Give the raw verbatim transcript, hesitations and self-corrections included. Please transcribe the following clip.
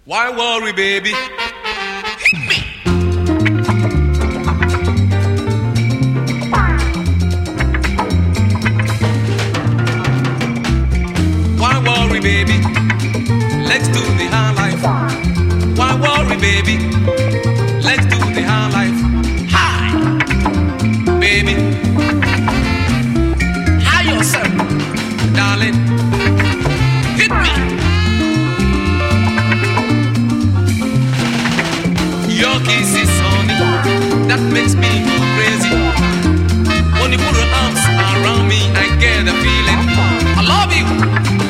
Why worry, baby? Hit me. Why worry, baby? Let's do the high life. Why worry, baby? Let's do the high life. Hi, baby. Hi yourself, darling. Hit me. Your kiss is honey, that makes me go crazy. When you put your arms around me, I get a feeling I love you.